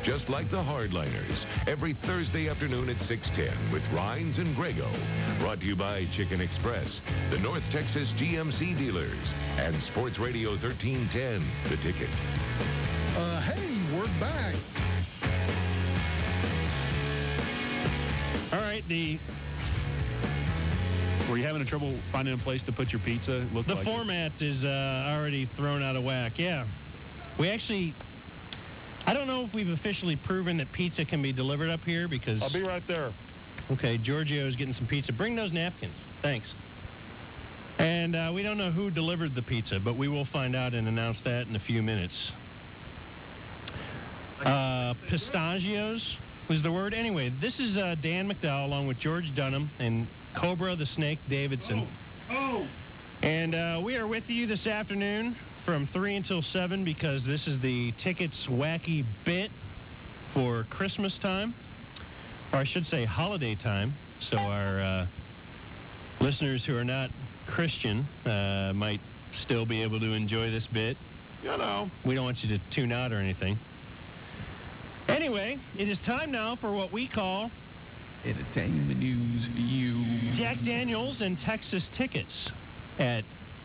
just like the Hardliners, every Thursday afternoon at 6:10 with Rhines and Grego. Brought to you by Chicken Express, the North Texas GMC dealers, and Sports Radio 1310, The Ticket. Hey, we're back. All right, were you having trouble finding a place to put your pizza? The format is already thrown out of whack. Yeah. We actually, I don't know if we've officially proven that pizza can be delivered up here because... I'll be right there. Okay, Giorgio's getting some pizza. Bring those napkins. Thanks. And we don't know who delivered the pizza, but we will find out and announce that in a few minutes. Pistachios was the word. Anyway, this is Dan McDowell along with George Dunham and Cobra the Snake Davidson. And we are with you this afternoon from 3 until 7 because this is the Ticket's wacky bit for Christmas time. Or I should say holiday time. So our listeners who are not Christian might still be able to enjoy this bit. You know. We don't want you to tune out or anything. Anyway, it is time now for what we call entertainment news for you. Jack Daniels and Texas Tickets at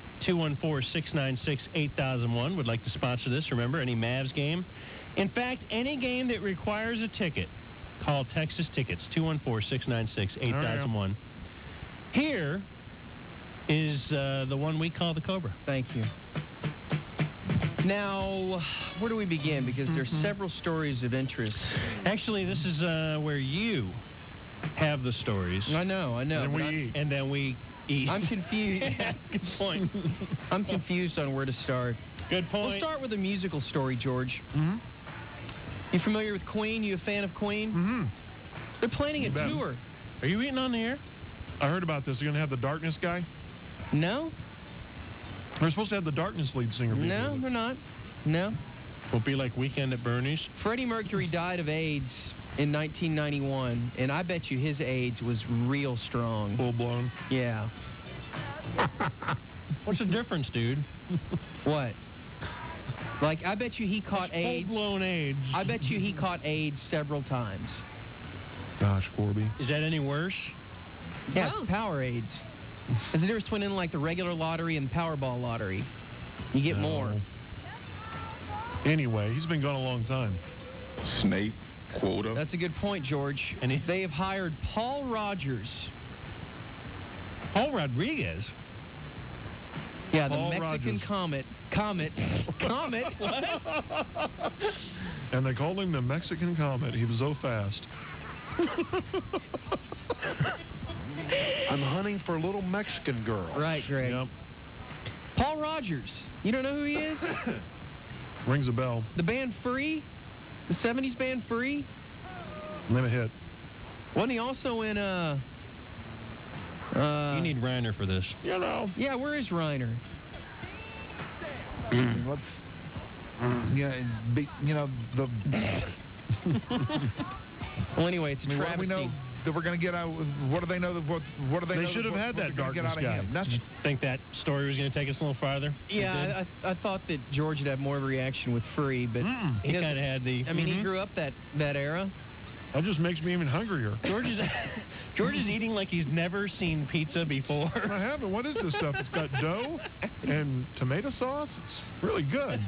214-696-8001 would like to sponsor this. Remember, any Mavs game. In fact, any game that requires a ticket, call Texas Tickets, 214-696-8001. Here is the one we call the Cobra. Thank you. Now, where do we begin? Because there's several stories of interest. Actually, this is where you have the stories. I know. And then we eat. I'm confused. Yeah, good point. I'm confused on where to start. Good point. We'll start with a musical story, George. Mm-hmm. You familiar with Queen? You a fan of Queen? Mm-hmm. They're planning a tour. Are you eating on the air? I heard about this. They're going to have the Darkness guy? No. They're supposed to have the Darkness lead singer. No, they're not. No. Won't be like Weekend at Bernie's? Freddie Mercury died of AIDS in 1991, and I bet you his AIDS was real strong. Full blown? Yeah. What's the difference, dude? What? Like, I bet you he caught AIDS. Full-blown AIDS. I bet you he caught AIDS several times. Gosh, Corby. Is that any worse? Yeah, it's power AIDS. There's a difference between like the regular lottery and Powerball lottery. You get more. Anyway, he's been gone a long time. Snape, quota. That's a good point, George. And they have hired Paul Rogers. Paul Rodriguez? Yeah, the Paul Mexican Rogers. Comet. What? And they called him the Mexican Comet. He was so fast. I'm hunting for a little Mexican girl. Right, Greg. Yep. Paul Rogers. You don't know who he is? Rings a bell. The band Free? The 70s band Free? Name a hit. Wasn't he also in, you need Reiner for this. You know. Yeah, where is Reiner? Let's, the... Well, anyway, it's a what do we travesty. know that we're going to get out? What do they know? What do they know? They should have had that Darkness get out guy. of him? Nothing. Think that story was going to take us a little farther? Yeah, I thought that George would have more of a reaction with Free, but He kind of had the... I mean, he grew up that era. That just makes me even hungrier. George is eating like he's never seen pizza before. I haven't. What is this stuff? It's got dough and tomato sauce. It's really good.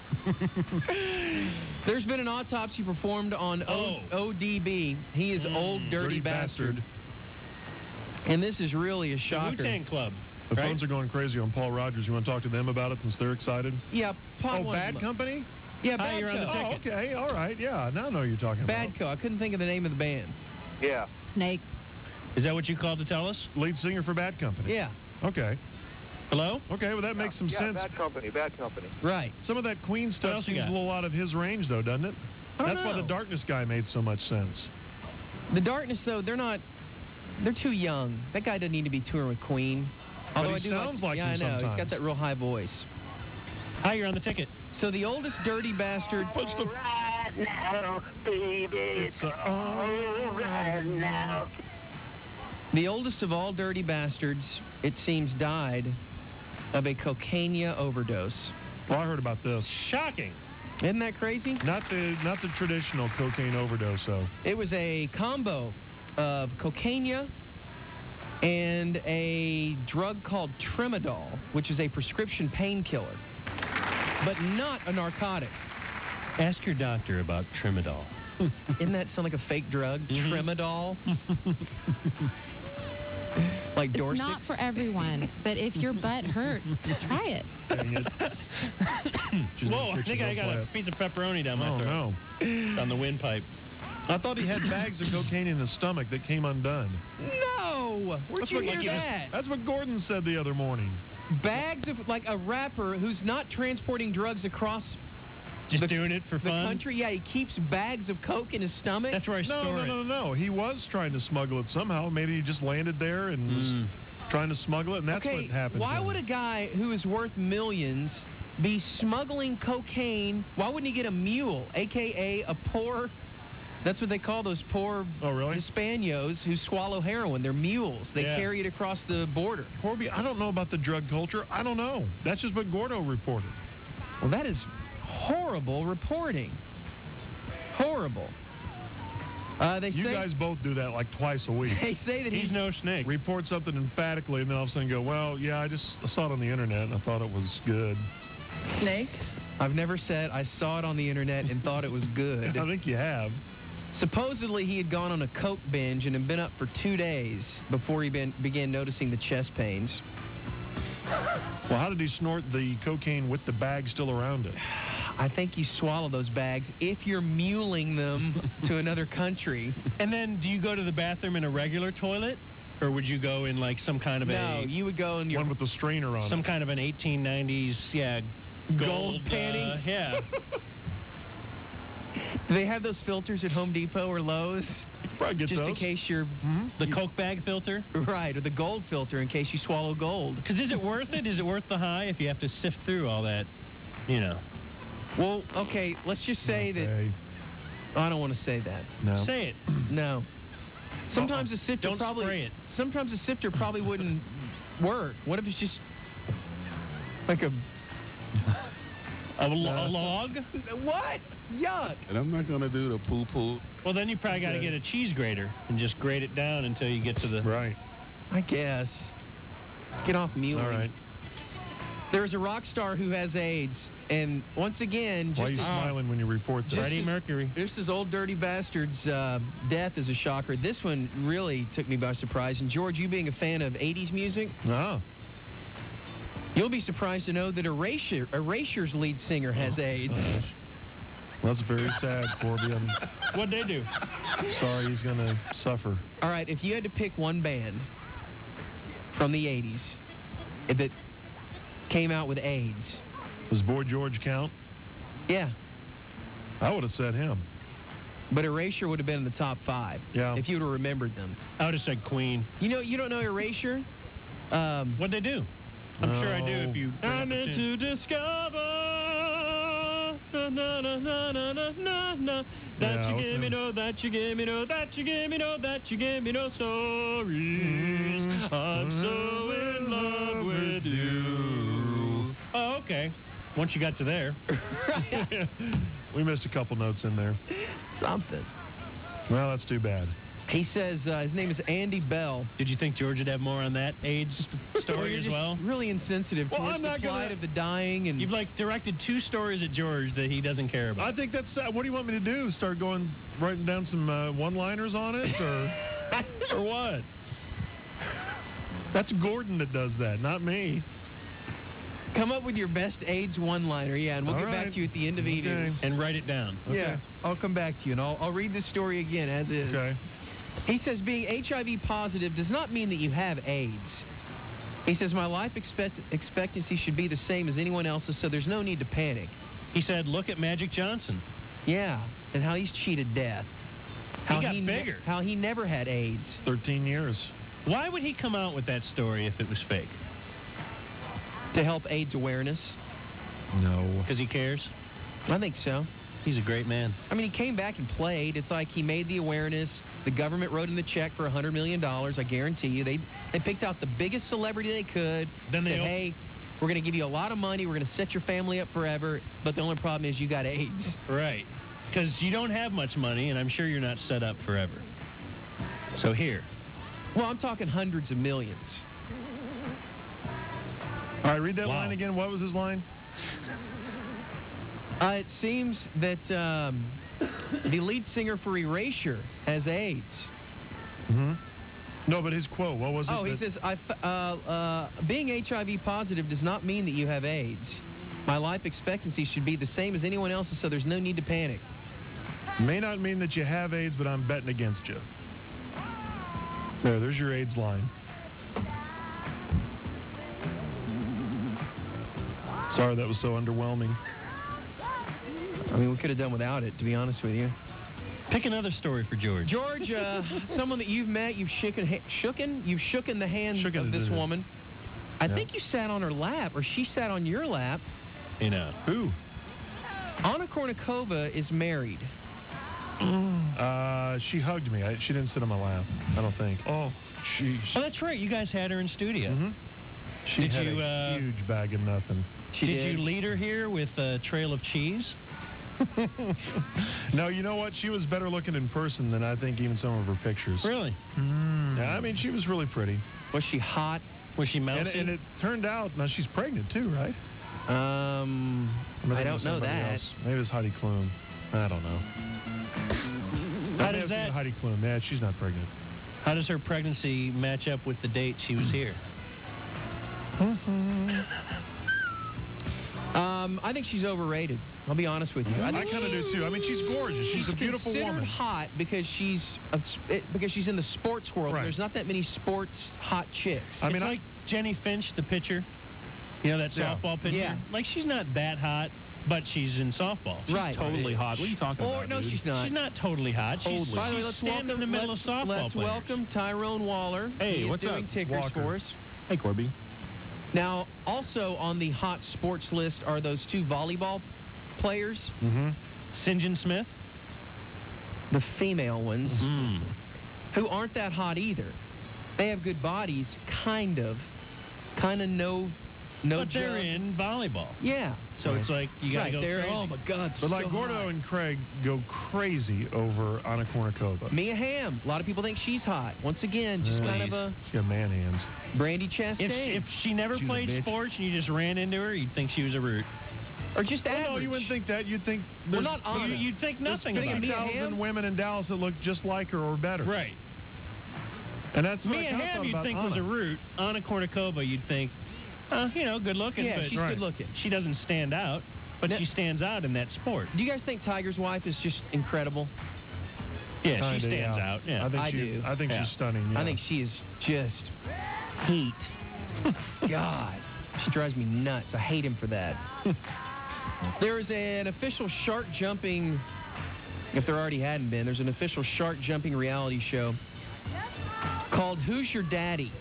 There's been an autopsy performed on ODB. He is Old Dirty Bastard. And this is really a shocker. Wu-Tang Club. The phones are going crazy on Paul Rogers. You want to talk to them about it since they're excited? Yeah. Bad Company? Yeah, Hi, Badco. you're on the ticket. Oh, okay. All right. Yeah. Now I know who you're talking about. Badco. I couldn't think of the name of the band. Yeah. Snake. Is that what you called to tell us? Lead singer for Bad Company. Yeah. Okay. Hello? Okay, well, that makes some sense. Bad Company. Right. Some of that Queen What stuff else you seems a got? little out of his range, though, doesn't it? I don't That's why know. the Darkness guy made so much sense. The Darkness, though, they're too young. That guy doesn't need to be touring with Queen. Although he I do sounds like yeah, him I know. He's got sometimes. that real high voice. Hi, you're on the ticket. So the oldest dirty bastard. What's the... Right now, baby, It's all right now. The oldest of all dirty bastards, it seems, died of a cocaine overdose. Well, I heard about this. Shocking. Isn't that crazy? Not the traditional cocaine overdose, though. It was a combo of cocaine and a drug called Tramadol, which is a prescription painkiller, but not a narcotic. Ask your doctor about Tramadol. Isn't that sound like a fake drug? Tramadol? Like Dorsex? It's not for everyone, but if your butt hurts, try it. Dang it. Whoa, I think I got a piece of pepperoni down my throat. No. On the windpipe. I thought he had bags of cocaine in his stomach that came undone. No! Where'd you hear that? That's what Gordon said the other morning. Bags of, like a rapper who's not transporting drugs across Just doing it for the fun? country. Yeah, he keeps bags of coke in his stomach. That's where I store it. No. He was trying to smuggle it somehow. Maybe he just landed there and was trying to smuggle it, and that's what happened. Why to would him. a guy who is worth millions be smuggling cocaine? Why wouldn't he get a mule, a.k.a. a poor... That's what they call those poor Hispanos who swallow heroin. They're mules. They carry it across the border. Corby, I don't know about the drug culture. I don't know. That's just what Gordo reported. Well, that is horrible reporting. Horrible. You guys both do that like twice a week. They say that he's no snake. Report something emphatically, and then all of a sudden go, well, yeah, I saw it on the internet, and I thought it was good. Snake? I've never said I saw it on the internet and thought it was good. I think you have. Supposedly, he had gone on a coke binge and had been up for 2 days before he began noticing the chest pains. Well, how did he snort the cocaine with the bag still around it? I think you swallow those bags if you're muling them to another country. And then do you go to the bathroom in a regular toilet? Or would you go in like some kind of No, you would go in your... One with the strainer on some it. kind of an 1890s, gold panties? Yeah. Do they have those filters at Home Depot or Lowe's? Probably get Just those. in case you're... The Coke bag filter? Right, or the gold filter in case you swallow gold. Because is it worth it? Is it worth the high if you have to sift through all that, Well, okay, let's just say that... I don't want to say that. No. Say it. No. Sometimes a sifter Don't probably... spray it. Sometimes a sifter probably wouldn't work. What if it's just like a... A log? What? Yuck. And I'm not going to do the poo-poo. Well, then you probably got to get a cheese grater and just grate it down until you get to the... Right. I guess. Let's get off muling. All right. There's a rock star who has AIDS, and once again... Why are you smiling when you report this? Freddie Mercury. Just as old dirty bastard's death is a shocker. This one really took me by surprise. And George, you being a fan of 80s music, you'll be surprised to know that Erasure's lead singer has AIDS. Well, that's very sad, Corby. What'd they do? Sorry he's going to suffer. All right, if you had to pick one band from the 80s that came out with AIDS. Does Boy George count? Yeah. I would have said him. But Erasure would have been in the top 5. Yeah. If you would have remembered them. I would have said Queen. You don't know Erasure? What'd they do? I'm sure I do if you... I'm into discover. Na, na, na, na, na, na, na, na. That you give me no, that you give me no, that you give me no, that you give me no stories. I'm so in love with you. Oh, okay. Once you got to there. We missed a couple notes in there. Something. Well, that's too bad. He says his name is Andy Bell. Did you think George would have more on that AIDS story You're as just well? really insensitive Well, towards I'm the not gonna- plight of the dying. And You've directed 2 stories at George that he doesn't care about. I think that's... what do you want me to do? Start writing down some one-liners on it? Or what? That's Gordon that does that, not me. come up with your best AIDS one-liner, and we'll All get back right. to you at the end of eatings. And write it down. Okay. Yeah, I'll come back to you, and I'll read this story again as is. Okay. He says being HIV positive does not mean that you have AIDS. He says my life expectancy should be the same as anyone else's, so there's no need to panic. He said, look at Magic Johnson. Yeah, and how he's cheated death. How got bigger. How he never had AIDS. 13 years. Why would he come out with that story if it was fake? To help AIDS awareness. No. Because he cares? I think so. He's a great man. I mean, he came back and played. It's like he made the awareness. The government wrote him the check for $100 million. I guarantee you. They picked out the biggest celebrity they could. Then said, they hey, We're going to give you a lot of money. We're going to set your family up forever. But the only problem is you got AIDS. Right. Because you don't have much money, and I'm sure you're not set up forever. So here. Well, I'm talking hundreds of millions. All right, read that Wow. line again. What was his line? It seems that the lead singer for Erasure has AIDS. Mm-hmm. No, but his quote, what was it? Oh, he says, being HIV positive does not mean that you have AIDS. My life expectancy should be the same as anyone else's, so there's no need to panic. May not mean that you have AIDS, but I'm betting against you. There's your AIDS line. Sorry that was so underwhelming. I mean, we could have done without it, to be honest with you. Pick another story for George. George, someone that you've met, you've shooken the hand of this woman. I think you sat on her lap, or she sat on your lap. You know. Who? Anna Kournikova is married. She hugged me. She didn't sit on my lap, I don't think. Oh, sheesh. Oh, that's right. You guys had her in studio. Mm-hmm. She Did had you, a huge bag of nothing. Did you lead her here with a trail of cheese? No, you know what? She was better looking in person than I think even some of her pictures. Really? Yeah, I mean, she was really pretty. Was she hot? Was she mousy? And it turned out, now she's pregnant too, right? I don't know that. Else. Maybe it was Heidi Klum. I don't know. How does that? Heidi Klum. Yeah, she's not pregnant. How does her pregnancy match up with the date she was here? I think she's overrated. I'll be honest with you. I kind of do too. I mean, she's gorgeous. She's a beautiful considered woman. hot because she's in the sports world. Right. There's not that many sports hot chicks. I mean, It's like Jenny Finch, the pitcher. You know, that softball pitcher? Yeah. Like, she's not that hot, but she's in softball. She's Right. Totally hot. What are you talking Or about, no, dude? she's not. She's not totally hot. She's, By the way, she's let's standing welcome in the middle of softball Let's players. welcome Tyrone Waller. Hey, He is what's doing up, tickers Walker? for us. Hey, Corby. Now, also on the hot sports list are those two volleyball players, Mm-hmm. St. John Smith. the female ones, Mm. who aren't that hot either. They have good bodies, kind of no But they're jug. in volleyball. Yeah. So it's like, you got to Right, go they're, crazy. oh my God. But like so Gordo hot. and Craig go crazy over Anna Kournikova. Mia Hamm. A lot of people think she's hot. Once again, just kind of a She got man hands. Brandy Chastain. If she never She's a played bitch. sports and you just ran into her, you'd think she was a root. or just Oh, average. no, you wouldn't think that. You'd think Well, there's not Anna. You'd think nothing There's about Mia it. 3,000 Hamm? women in Dallas that look just like her or better. Right. And that's what I Mia kinda Hamm, thought you'd about think was Anna. a root. Anna Kournikova, you'd think, good looking. Yeah, but she's good looking. She doesn't stand out, but No. she stands out in that sport. Do you guys think Tiger's wife is just incredible? Yeah, Kinda, she stands yeah. out. Yeah. I think I do. Yeah. she's stunning. Yeah. I think she is just heat. God, she drives me nuts. I hate him for that. There is an official shark jumping, if there already hadn't been, there's an official shark jumping reality show called Who's Your Daddy?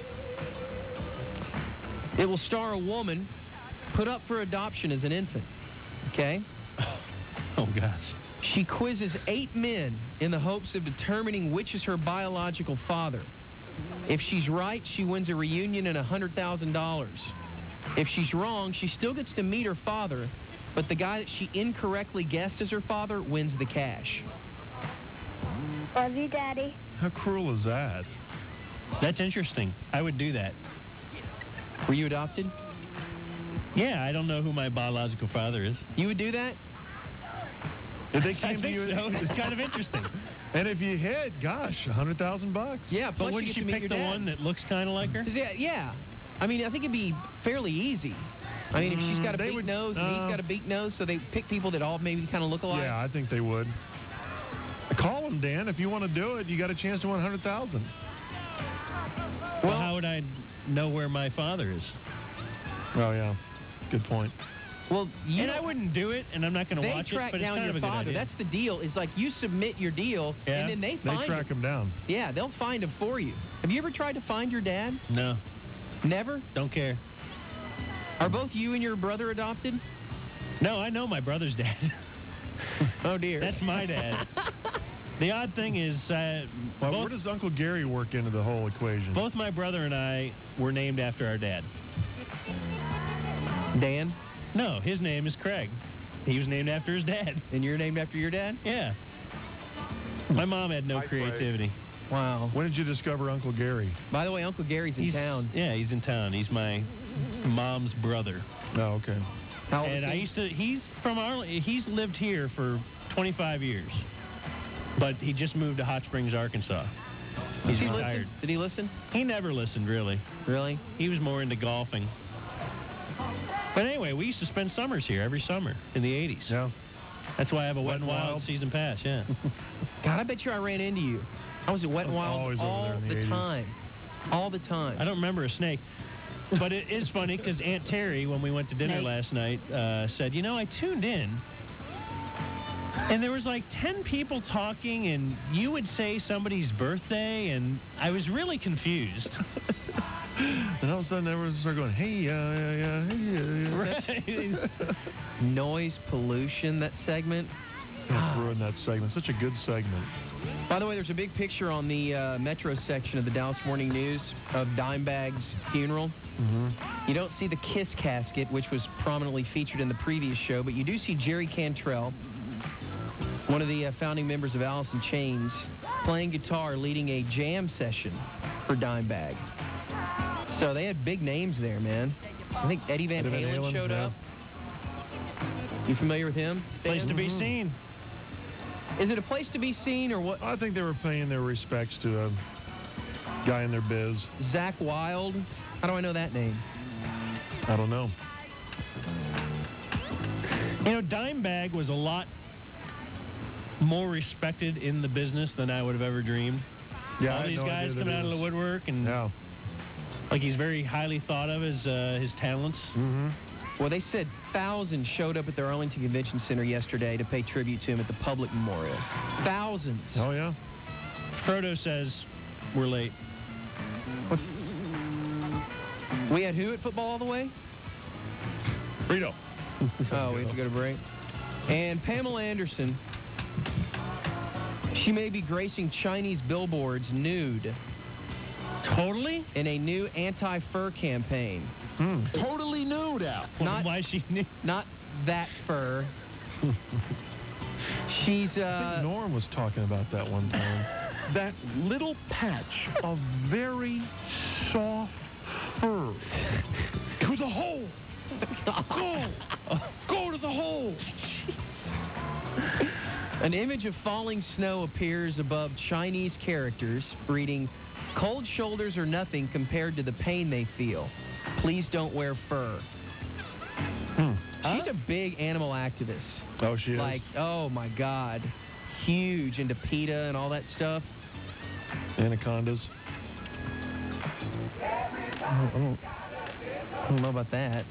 It will star a woman put up for adoption as an infant. Okay? Oh, gosh. She quizzes 8 men in the hopes of determining which is her biological father. If she's right, she wins a reunion and $100,000. If she's wrong, she still gets to meet her father, but the guy that she incorrectly guessed as her father wins the cash. Love you, Daddy. How cruel is that? That's interesting. I would do that. Were you adopted? Yeah, I don't know who my biological father is. You would do that? If they I came to think you, so. It's kind of interesting. and if you hit, gosh, $100,000. Yeah, But plus you wouldn't get you to meet pick your the dad. one that looks kind of like her? Yeah. I mean, I think it'd be fairly easy. I mean, if she's got a they beak would- nose and he's got a beak nose, so they pick people that all maybe kind of look alike. Yeah, I think they would. Call them, Dan. If you want to do it, you got a chance to win $100,000. Well, how would I know where my father is? Oh, yeah. Good point. Well, And I wouldn't do it, and I'm not going to they watch it, track but it's down kind your of a good father. idea. That's the deal. Is like you submit your deal, Yeah. and then they They find track him. them down. Yeah, they'll find him for you. Have you ever tried to find your dad? No, Never? don't care. Are both you and your brother adopted? No, I know my brother's dad. Oh, dear. That's my dad. The odd thing is, Well, where both, does Uncle Gary work into the whole equation? both my brother and I were named after our dad. Dan? No, his name is Craig. He was named after his dad. And you're named after your dad? Yeah. My mom had no Hi, Craig. creativity. Wow. When did you discover Uncle Gary? By the way, Uncle Gary's in town. Yeah, he's in town. He's my mom's brother. Oh, okay. How old And is he? he's from Arlington. He's lived here for 25 years. But he just moved to Hot Springs, Arkansas. He's Did he retired. listen? Did he listen? He never listened, really. Really? He was more into golfing. But anyway, we used to spend summers here every summer in the 80s. Yeah. That's why I have a Wet Wet and n' Wild Wild? season pass, yeah. God, I bet you I ran into you. I was at Wet n' I was Wild always over all there in the the 80s. time. All the time. I don't remember a snake. But it is funny because Aunt Terry, when we went to dinner Snake. last night, said, I tuned in. And there was like 10 people talking, and you would say somebody's birthday, and I was really confused. And all of a sudden, everyone started going, hey, hey, Right. Noise pollution, that segment. Ruined that segment. Such a good segment. By the way, there's a big picture on the Metro section of the Dallas Morning News of Dimebag's funeral. Mm-hmm. You don't see the Kiss casket, which was prominently featured in the previous show, but you do see Jerry Cantrell, one of the founding members of Alice in Chains, playing guitar, leading a jam session for Dimebag. So they had big names there, man. I think Eddie Van Eddie Van Halen Halen, showed yeah. up. You familiar with him? Place Dan? to be seen. Is it a place to be seen or what? I think they were paying their respects to a guy in their biz. Zach Wilde? How do I know that name? I don't know. Dimebag was a lot more respected in the business than I would have ever dreamed. Yeah, I All had these no guys idea that coming it out of the was- woodwork, and Yeah. like he's very highly thought of as his talents. Mm-hmm. Well, they said thousands showed up at the Arlington Convention Center yesterday to pay tribute to him at the public memorial. Thousands. Oh, yeah? Frodo says we're late. We had who at football all the way? Frito. Oh, we have to go to break. And Pamela Anderson, she may be gracing Chinese billboards nude Totally? in a new anti-fur campaign. Totally nude out. Not- Why she knew. Not that fur. She's, I think Norm was talking about that one time. That little patch of very soft fur. To the hole. Go. Go to the hole. An image of falling snow appears above Chinese characters reading, "Cold shoulders are nothing compared to the pain they feel. Please don't wear fur." She's a big animal activist. Oh, she is? Like, oh my God. Huge into PETA and all that stuff. Anacondas. I don't know about that.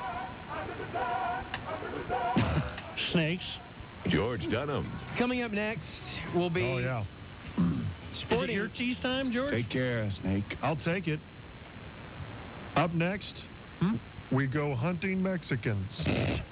Snakes. George Dunham. Coming up next will be Oh, yeah. Is it sporting. your cheese time, George? Take care, Snake. I'll take it. Up next, we go hunting Mexicans.